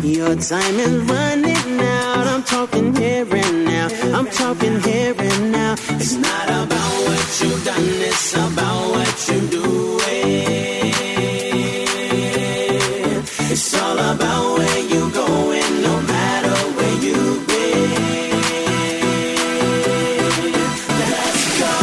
Your time is running out. I'm talking here and now. I'm talking here and now. It's not about what you've done, it's about what you're doing. It's all about where you're going, no matter where you've been. Let's go.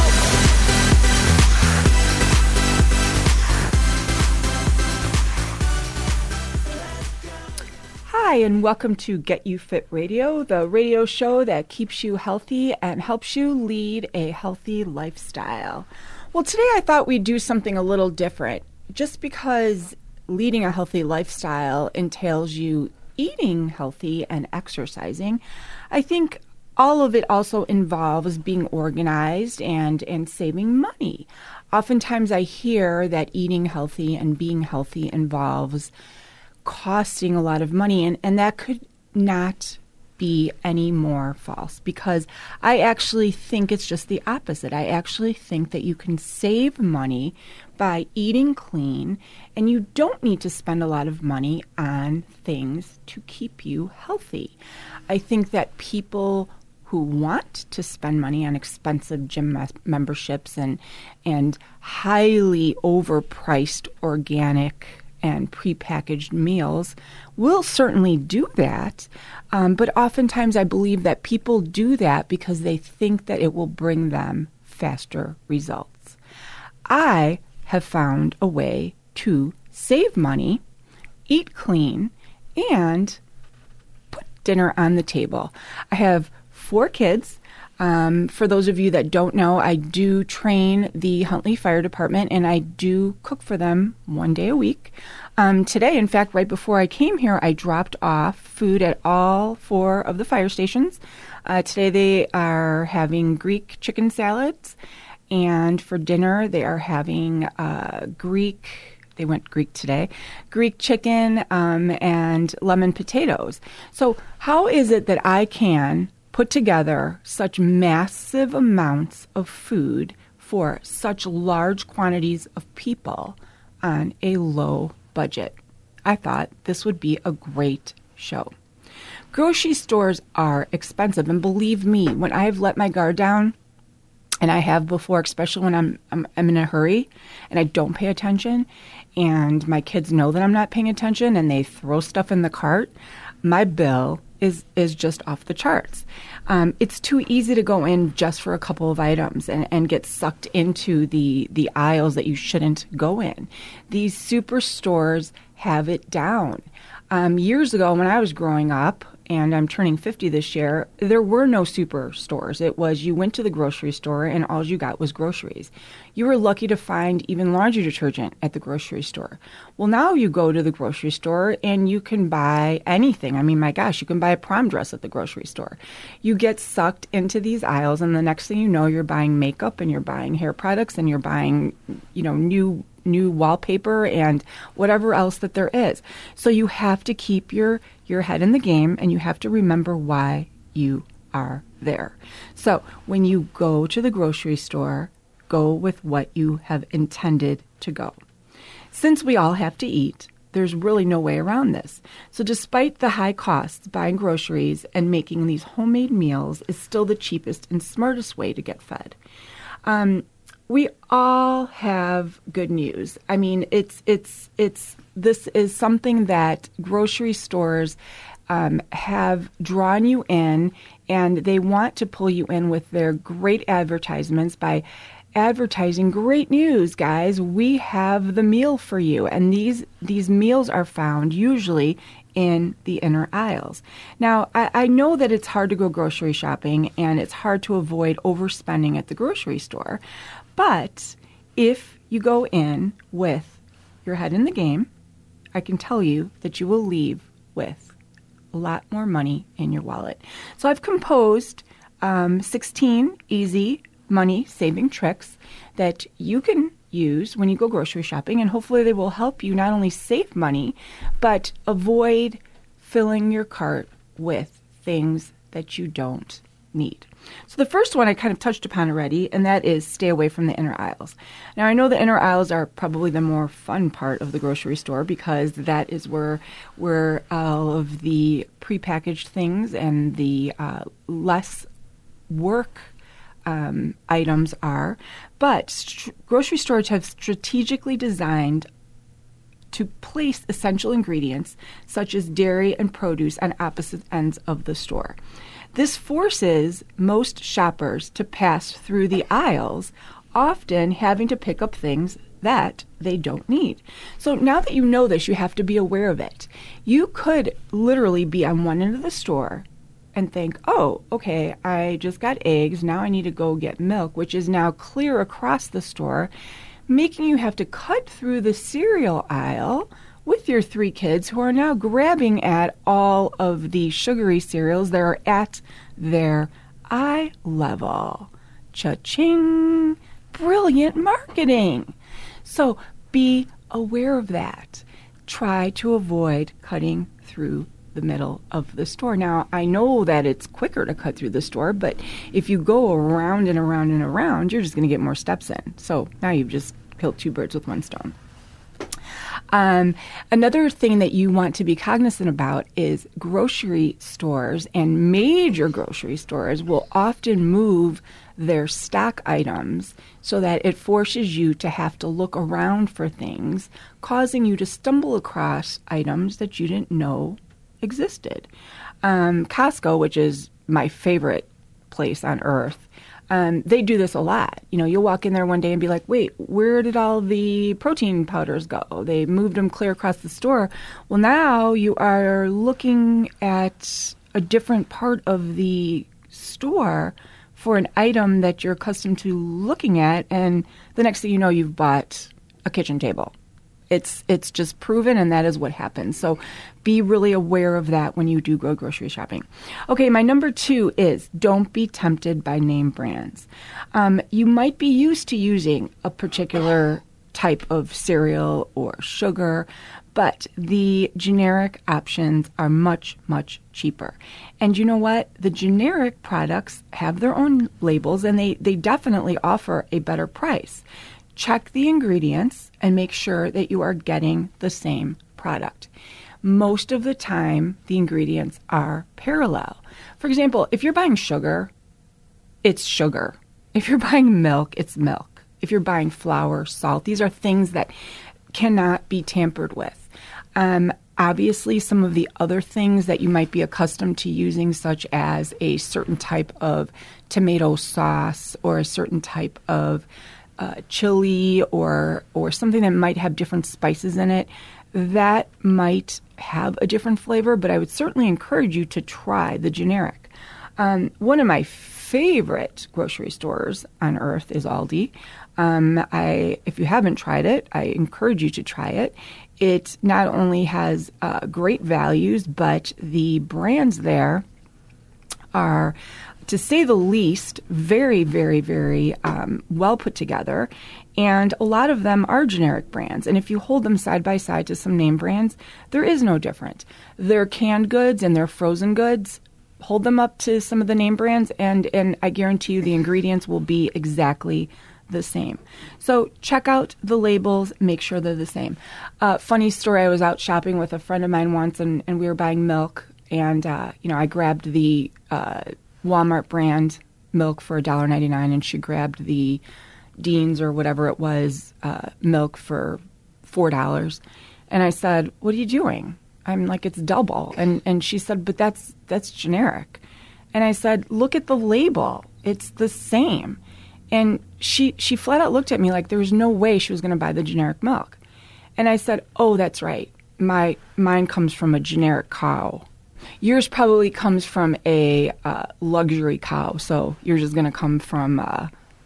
Hi, and welcome to Get You Fit Radio, the radio show that keeps you healthy and helps you lead a healthy lifestyle. Well, today I thought we'd do something a little different. Just because leading a healthy lifestyle entails you eating healthy and exercising, I think all of it also involves being organized and saving money. Oftentimes I hear that eating healthy and being healthy involves costing a lot of money, and that could not be any more false, because I actually think it's just the opposite. I actually think that you can save money by eating clean, and you don't need to spend a lot of money on things to keep you healthy. I think that people who want to spend money on expensive gym memberships and highly overpriced organic and prepackaged meals will certainly do that. But oftentimes I believe that people do that because they think that it will bring them faster results. I have found a way to save money, eat clean, and put dinner on the table. I have 4 kids. For those of you that don't know, I do train the Huntley Fire Department, and I do cook for them 1 day a week. Today, in fact, right before I came here, I dropped off food at all 4 of the fire stations. Today they are having Greek chicken salads, and for dinner they are having they went Greek today, Greek chicken and lemon potatoes. So how is it that I can put together such massive amounts of food for such large quantities of people on a low budget? I thought this would be a great show. Grocery stores are expensive, and believe me, when I have let my guard down, and I have before, especially when I'm in a hurry and I don't pay attention, and my kids know that I'm not paying attention and they throw stuff in the cart, my bill is just off the charts. It's too easy to go in just for a couple of items and get sucked into the aisles that you shouldn't go in. These superstores have it down. Years ago when I was growing up, and I'm turning 50 this year, there were no superstores. It was you went to the grocery store and all you got was groceries. You were lucky to find even laundry detergent at the grocery store. Well, now you go to the grocery store and you can buy anything. I mean, my gosh, you can buy a prom dress at the grocery store. You get sucked into these aisles, and the next thing you know, you're buying makeup and you're buying hair products and you're buying, new wallpaper and whatever else that there is. So you have to keep your head in the game, and you have to remember why you are there. So when you go to the grocery store, go with what you have intended to go. Since we all have to eat, there's really no way around this. So despite the high costs, buying groceries and making these homemade meals is still the cheapest and smartest way to get fed. We all have good news. I mean, this is something that grocery stores have drawn you in, and they want to pull you in with their great advertisements by advertising great news, guys. We have the meal for you, and these meals are found usually in the inner aisles. Now, I know that it's hard to go grocery shopping, and it's hard to avoid overspending at the grocery store. But if you go in with your head in the game, I can tell you that you will leave with a lot more money in your wallet. So I've composed 16 easy money-saving tricks that you can use when you go grocery shopping, and hopefully they will help you not only save money, but avoid filling your cart with things that you don't need. So the first one I kind of touched upon already, and that is stay away from the inner aisles. Now, I know the inner aisles are probably the more fun part of the grocery store because that is where all of the prepackaged things and the less work items are. But grocery stores have strategically designed to place essential ingredients such as dairy and produce on opposite ends of the store. This forces most shoppers to pass through the aisles, often having to pick up things that they don't need. So now that you know this, you have to be aware of it. You could literally be on one end of the store and think, oh, okay, I just got eggs, now I need to go get milk, which is now clear across the store, making you have to cut through the cereal aisle with your 3 kids who are now grabbing at all of the sugary cereals that are at their eye level. Cha-ching! Brilliant marketing! So be aware of that. Try to avoid cutting through the middle of the store. Now, I know that it's quicker to cut through the store, but if you go around and around and around, you're just going to get more steps in. So now you've just killed 2 birds with 1 stone. Another thing that you want to be cognizant about is grocery stores and major grocery stores will often move their stock items so that it forces you to have to look around for things, causing you to stumble across items that you didn't know existed. Costco, which is my favorite place on earth, they do this a lot. You know, you'll walk in there one day and be like, wait, where did all the protein powders go? They moved them clear across the store. Well, now you are looking at a different part of the store for an item that you're accustomed to looking at, and the next thing you know, you've bought a kitchen table. It's just proven, and that is what happens. So be really aware of that when you do go grocery shopping. Okay, my number 2 is don't be tempted by name brands. You might be used to using a particular type of cereal or sugar, but the generic options are much, much cheaper. And you know what? The generic products have their own labels, and they definitely offer a better price. Check the ingredients and make sure that you are getting the same product. Most of the time, the ingredients are parallel. For example, if you're buying sugar, it's sugar. If you're buying milk, it's milk. If you're buying flour, salt, these are things that cannot be tampered with. Obviously, some of the other things that you might be accustomed to using, such as a certain type of tomato sauce or a certain type of chili or something that might have different spices in it, that might have a different flavor, but I would certainly encourage you to try the generic. One of my favorite grocery stores on earth is Aldi. If you haven't tried it, I encourage you to try it. It not only has great values, but the brands there are, to say the least, very, very, very well put together. And a lot of them are generic brands. And if you hold them side by side to some name brands, there is no difference. Their canned goods and their frozen goods, hold them up to some of the name brands, and I guarantee you the ingredients will be exactly the same. So check out the labels, make sure they're the same. Funny story, I was out shopping with a friend of mine once, and we were buying milk, and I grabbed the Walmart brand milk for $1.99, and she grabbed the Dean's or whatever it was milk for $4. And I said, "What are you doing?" I'm like, "It's double." And she said, "But that's generic." And I said, "Look at the label. It's the same." And she flat out looked at me like there was no way she was going to buy the generic milk. And I said, "Oh, that's right. Mine comes from a generic cow. Yours probably comes from a luxury cow, so yours is going to come from, a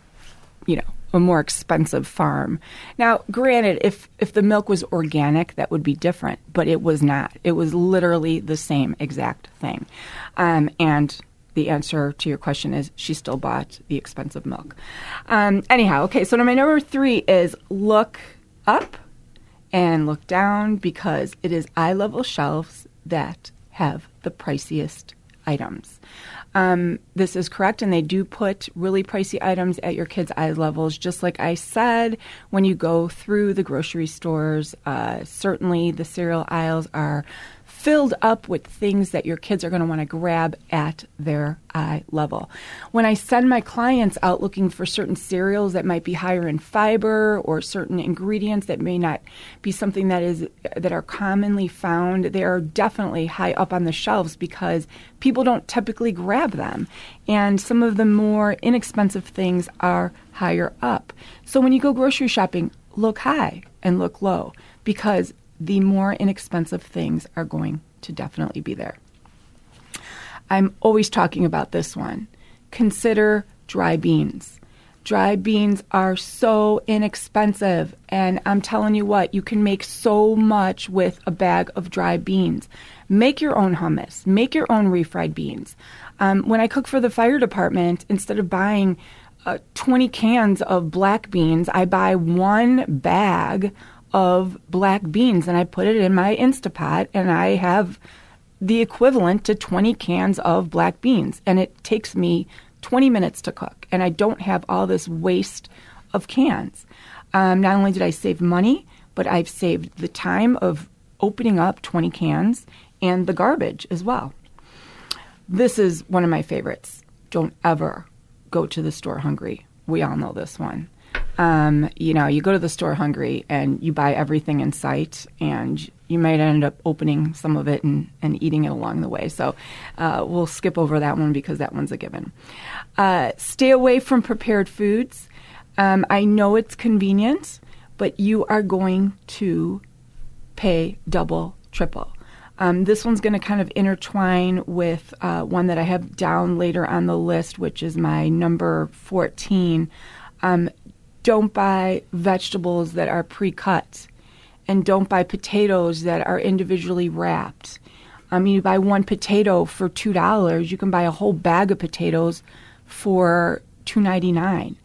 more expensive farm." Now, granted, if the milk was organic, that would be different, but it was not. It was literally the same exact thing. And the answer to your question is she still bought the expensive milk. Anyhow, okay, so my number 3 is look up and look down, because it is eye-level shelves that have the priciest items. This is correct, and they do put really pricey items at your kids' eye levels. Just like I said, when you go through the grocery stores, certainly the cereal aisles are filled up with things that your kids are going to want to grab at their eye level. When I send my clients out looking for certain cereals that might be higher in fiber or certain ingredients that may not be something that are commonly found, they are definitely high up on the shelves because people don't typically grab them. And some of the more inexpensive things are higher up. So when you go grocery shopping, look high and look low because the more inexpensive things are going to definitely be there. I'm always talking about this one. Consider dry beans. Dry beans are so inexpensive, and I'm telling you what, you can make so much with a bag of dry beans. Make your own hummus. Make your own refried beans. When I cook for the fire department, instead of buying 20 cans of black beans, I buy one bag of black beans and I put it in my Instapot, and I have the equivalent to 20 cans of black beans, and it takes me 20 minutes to cook, and I don't have all this waste of cans. Not only did I save money, but I've saved the time of opening up 20 cans and the garbage as well. This is one of my favorites. Don't ever go to the store hungry. We all know this one. You go to the store hungry and you buy everything in sight, and you might end up opening some of it and eating it along the way. So we'll skip over that one because that one's a given. Stay away from prepared foods. I know it's convenient, but you are going to pay double, triple. This one's going to kind of intertwine with one that I have down later on the list, which is my number 14. Don't buy vegetables that are pre-cut, and don't buy potatoes that are individually wrapped. You buy one potato for $2. You can buy a whole bag of potatoes for $2.99.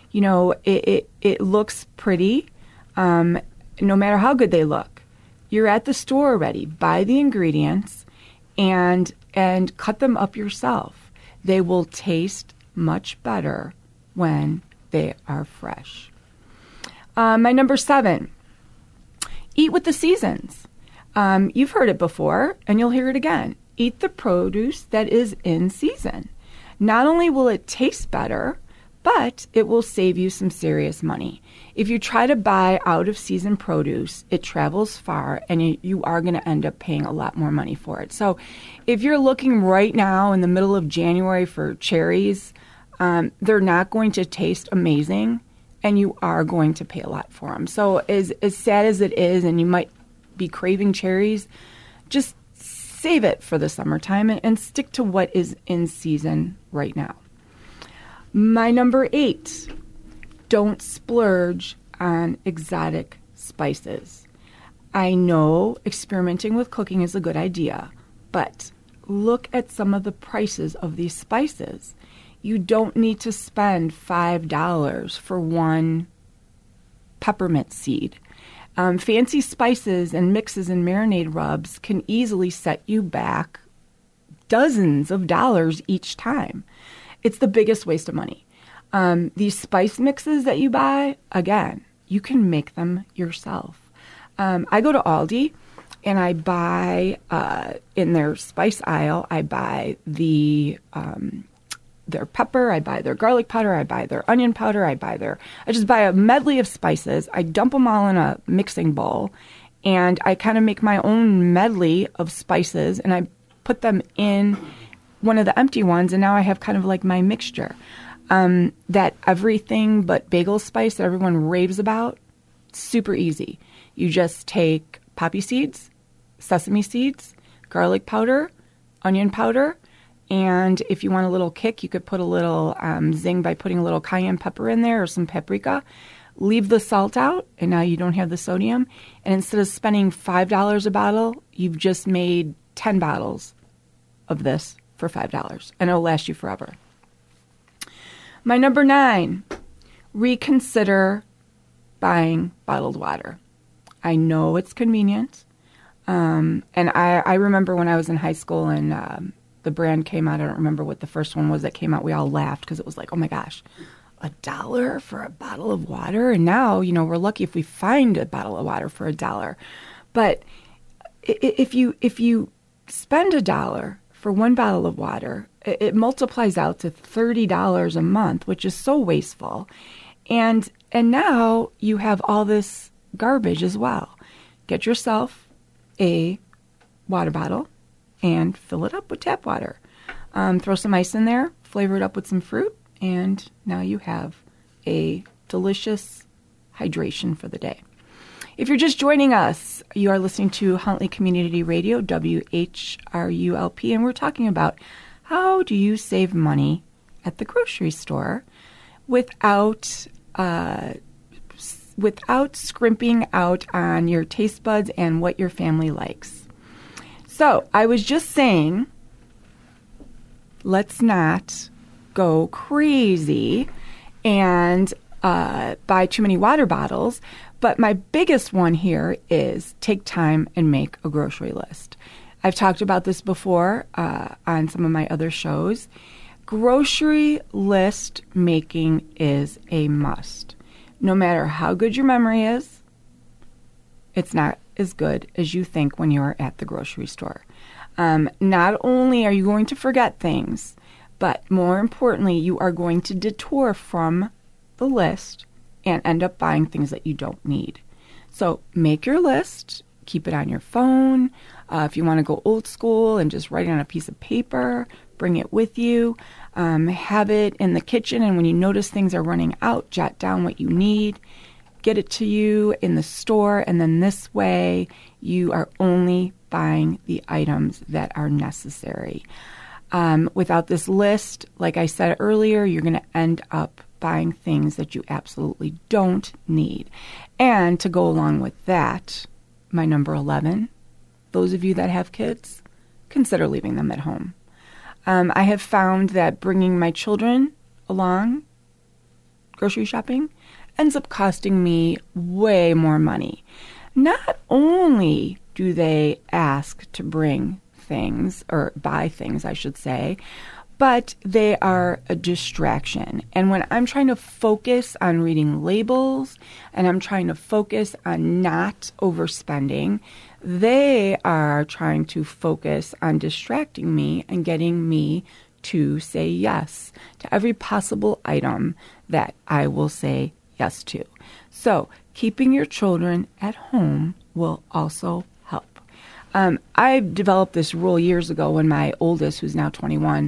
It looks pretty, no matter how good they look. You're at the store already. Buy the ingredients and cut them up yourself. They will taste much better when they are fresh. My number 7, eat with the seasons. You've heard it before, and you'll hear it again. Eat the produce that is in season. Not only will it taste better, but it will save you some serious money. If you try to buy out-of-season produce, it travels far, and you are going to end up paying a lot more money for it. So if you're looking right now in the middle of January for cherries, they're not going to taste amazing, and you are going to pay a lot for them. So as sad as it is, and you might be craving cherries, just save it for the summertime and stick to what is in season right now. My number 8, don't splurge on exotic spices. I know experimenting with cooking is a good idea, but look at some of the prices of these spices. You don't need to spend $5 for one peppermint seed. Fancy spices and mixes and marinade rubs can easily set you back dozens of dollars each time. It's the biggest waste of money. These spice mixes that you buy, again, you can make them yourself. I go to Aldi and I buy, in their spice aisle, I buy their pepper, I buy their garlic powder, I buy their onion powder, I just buy a medley of spices. I dump them all in a mixing bowl, and I kind of make my own medley of spices, and I put them in one of the empty ones, and now I have kind of like my mixture. That everything but bagel spice that everyone raves about, super easy. You just take poppy seeds, sesame seeds, garlic powder, onion powder, and if you want a little kick, you could put a little zing by putting a little cayenne pepper in there or some paprika. Leave the salt out, and now you don't have the sodium. And instead of spending $5 a bottle, you've just made 10 bottles of this for $5, and it'll last you forever. My number 9, reconsider buying bottled water. I know it's convenient, and I remember when I was in high school and the brand came out. I don't remember what the first one was that came out. We all laughed because it was like, oh my gosh, $1 for a bottle of water. And now, we're lucky if we find a bottle of water for $1. But if you spend $1 for one bottle of water, it multiplies out to $30 a month, which is so wasteful. And now you have all this garbage as well. Get yourself a water bottle and fill it up with tap water. Throw some ice in there, flavor it up with some fruit, and now you have a delicious hydration for the day. If you're just joining us, you are listening to Huntley Community Radio, WHRULP, and we're talking about how do you save money at the grocery store without scrimping out on your taste buds and what your family likes. So I was just saying, let's not go crazy and buy too many water bottles. But my biggest one here is take time and make a grocery list. I've talked about this before on some of my other shows. Grocery list making is a must. No matter how good your memory is, it's not as good as you think when you're at the grocery store. Not only are you going to forget things, but more importantly, you are going to detour from the list and end up buying things that you don't need. So make your list, keep it on your phone. If you want to go old school and just write it on a piece of paper, bring it with you. Have it in the kitchen, and when you notice things are running out, jot down what you need. Get it to you in the store, and then this way you are only buying the items that are necessary. Without this list, like I said earlier, you're going to end up buying things that you absolutely don't need. And to go along with that, my number 11, those of you that have kids, consider leaving them at home. I have found that bringing my children along grocery shopping ends up costing me way more money. Not only do they ask to bring things, or buy things, I should say, but they are a distraction. And when I'm trying to focus on reading labels and I'm trying to focus on not overspending, they are trying to focus on distracting me and getting me to say yes to every possible item that I will say yes to. So keeping your children at home will also help. I developed this rule years ago when my oldest, who's now 21,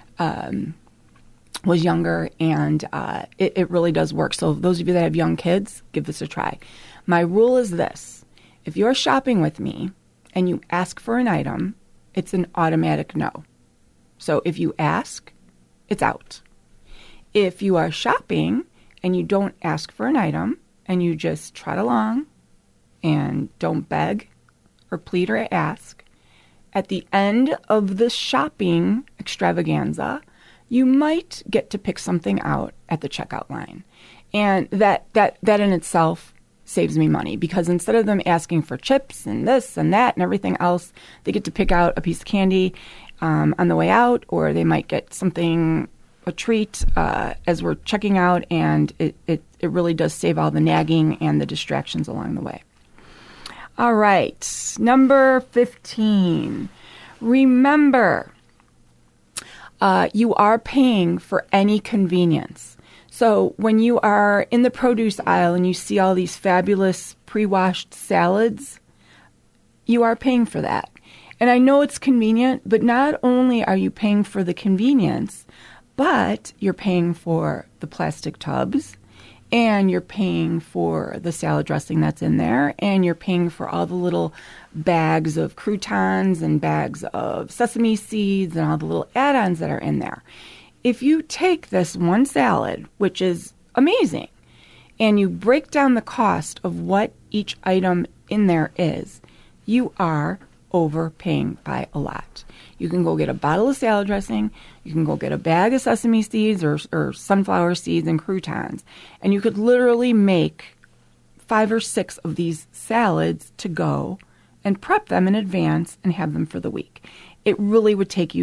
was younger, and it really does work. So those of you that have young kids, give this a try. My rule is this. If you're shopping with me and you ask for an item, it's an automatic no. So if you ask, it's out. If you are shopping and you don't ask for an item and you just trot along and don't beg or plead or ask, at the end of the shopping extravaganza, you might get to pick something out at the checkout line. And that in itself saves me money, because instead of them asking for chips and this and that and everything else, they get to pick out a piece of candy on the way out, or they might get something, a treat, as we're checking out, and it really does save all the nagging and the distractions along the way. All right, number 15. Remember, you are paying for any convenience. So when you are in the produce aisle and you see all these fabulous pre-washed salads, you are paying for that. And I know it's convenient, but not only are you paying for the convenience, but you're paying for the plastic tubs, and you're paying for the salad dressing that's in there, and you're paying for all the little bags of croutons and bags of sesame seeds and all the little add-ons that are in there. If you take this one salad, which is amazing, and you break down the cost of what each item in there is, you are overpaying by a lot. You can go get a bottle of salad dressing, you can go get a bag of sesame seeds or sunflower seeds and croutons, and you could literally make 5 or 6 of these salads to go and prep them in advance and have them for the week. It really would take you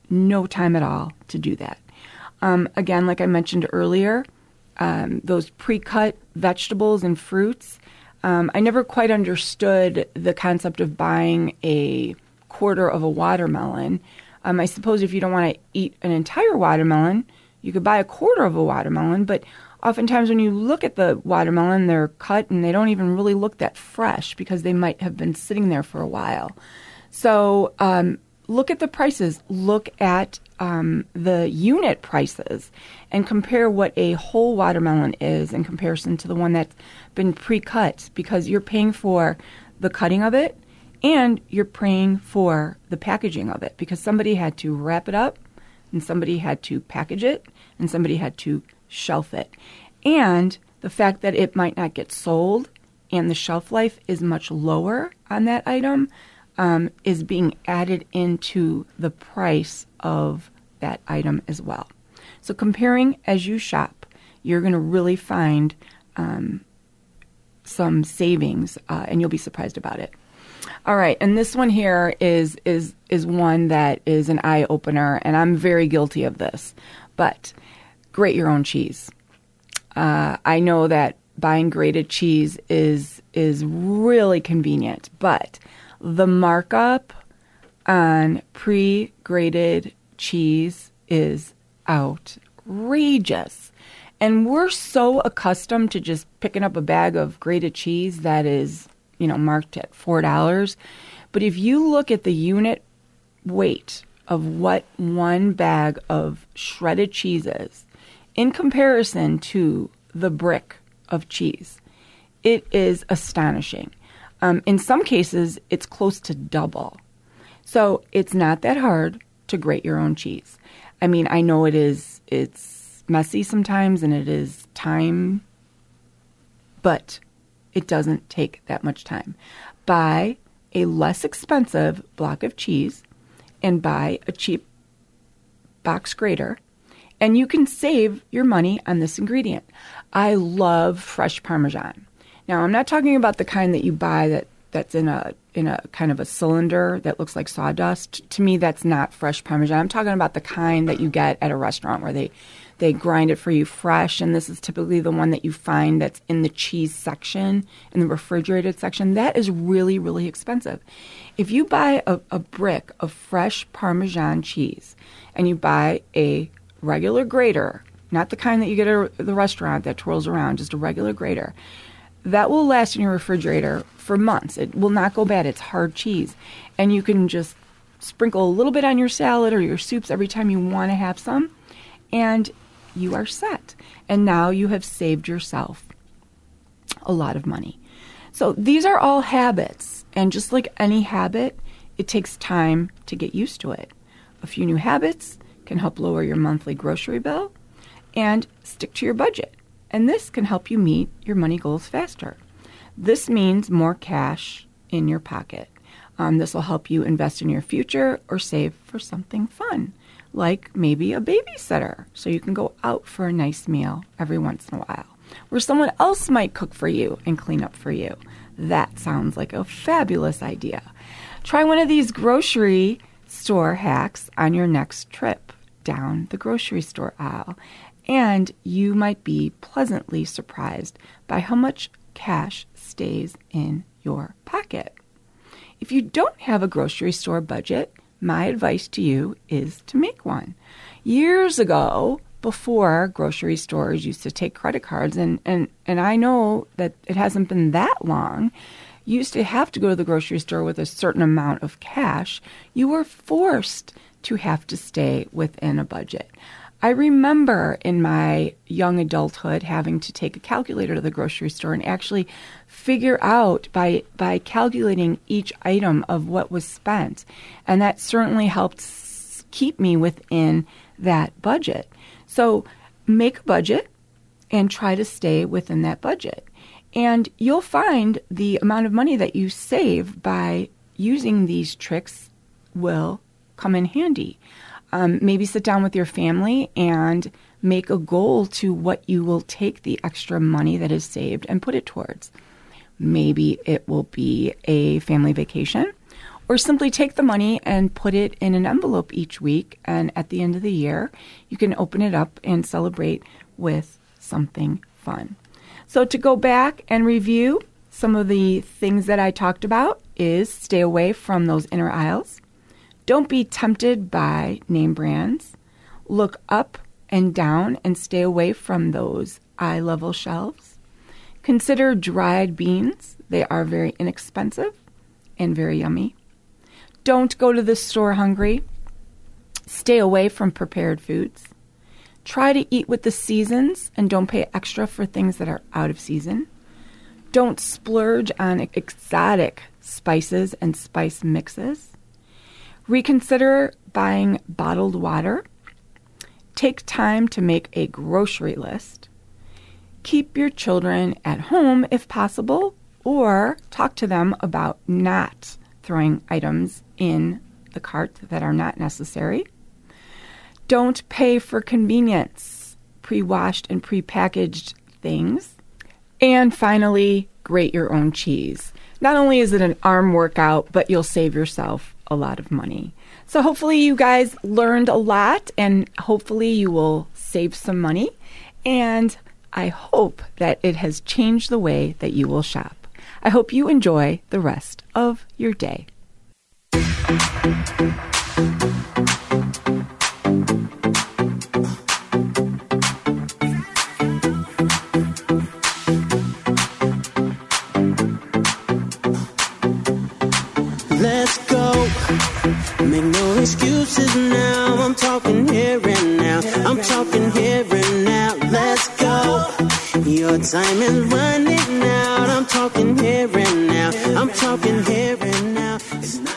no time at all to do that. Again, like I mentioned earlier, those pre-cut vegetables and fruits, I never quite understood the concept of buying a quarter of a watermelon. I suppose if you don't want to eat an entire watermelon, you could buy a quarter of a watermelon, but oftentimes when you look at the watermelon, they're cut and they don't even really look that fresh because they might have been sitting there for a while. So look at the prices. Look at the unit prices and compare what a whole watermelon is in comparison to the one that's been pre-cut, because you're paying for the cutting of it and you're paying for the packaging of it, because somebody had to wrap it up and somebody had to package it and somebody had to shelf it. And the fact that it might not get sold and the shelf life is much lower on that item is being added into the price of that item as well. So comparing as you shop, you're going to really find some savings, and you'll be surprised about it. All right, and this one here is one that is an eye-opener, and I'm very guilty of this, but grate your own cheese. I know that buying grated cheese is really convenient, but the markup on pre-grated cheese is outrageous. And we're so accustomed to just picking up a bag of grated cheese that is, marked at $4. But if you look at the unit weight of what one bag of shredded cheese is in comparison to the brick of cheese, it is astonishing. In some cases, it's close to double. So it's not that hard to grate your own cheese. I mean, I know it's messy sometimes and it is time, but it doesn't take that much time. Buy a less expensive block of cheese and buy a cheap box grater, and you can save your money on this ingredient. I love fresh Parmesan. Now, I'm not talking about the kind that you buy that's in a kind of a cylinder that looks like sawdust. To me, that's not fresh Parmesan. I'm talking about the kind that you get at a restaurant where they grind it for you fresh, and this is typically the one that you find that's in the cheese section, in the refrigerated section. That is really, really expensive. If you buy a brick of fresh Parmesan cheese and you buy a regular grater, not the kind that you get at the restaurant that twirls around, just a regular grater, that will last in your refrigerator for months. It will not go bad. It's hard cheese. And you can just sprinkle a little bit on your salad or your soups every time you want to have some, and you are set. And now you have saved yourself a lot of money. So these are all habits. And just like any habit, it takes time to get used to it. A few new habits can help lower your monthly grocery bill and stick to your budget. And this can help you meet your money goals faster. This means more cash in your pocket. This will help you invest in your future or save for something fun, like maybe a babysitter, so you can go out for a nice meal every once in a while, where someone else might cook for you and clean up for you. That sounds like a fabulous idea. Try one of these grocery store hacks on your next trip down the grocery store aisle, and you might be pleasantly surprised by how much cash stays in your pocket. If you don't have a grocery store budget, my advice to you is to make one. Years ago, before grocery stores used to take credit cards, and I know that it hasn't been that long, you used to have to go to the grocery store with a certain amount of cash. You were forced to have to stay within a budget. I remember in my young adulthood having to take a calculator to the grocery store and actually figure out by calculating each item of what was spent. And that certainly helped keep me within that budget. So make a budget and try to stay within that budget. And you'll find the amount of money that you save by using these tricks will come in handy. Maybe sit down with your family and make a goal to what you will take the extra money that is saved and put it towards. Maybe it will be a family vacation, Or simply take the money and put it in an envelope each week, and at the end of the year, you can open it up and celebrate with something fun. So to go back and review some of the things that I talked about is stay away from those inner aisles. Don't be tempted by name brands. Look up and down and stay away from those eye-level shelves. Consider dried beans. They are very inexpensive and very yummy. Don't go to the store hungry. Stay away from prepared foods. Try to eat with the seasons and don't pay extra for things that are out of season. Don't splurge on exotic spices and spice mixes. Reconsider buying bottled water. Take time to make a grocery list. Keep your children at home if possible, or talk to them about not throwing items in the cart that are not necessary. Don't pay for convenience, pre-washed and pre-packaged things. And finally, grate your own cheese. Not only is it an arm workout, but you'll save yourself a lot of money. So hopefully you guys learned a lot, and hopefully you will save some money. And I hope that it has changed the way that you will shop. I hope you enjoy the rest of your day. Let's go. Make no excuses now. I'm talking here and now. I'm talking here and now. Let's go. Your time is running out. I'm talking here and now. I'm talking here and now. It's not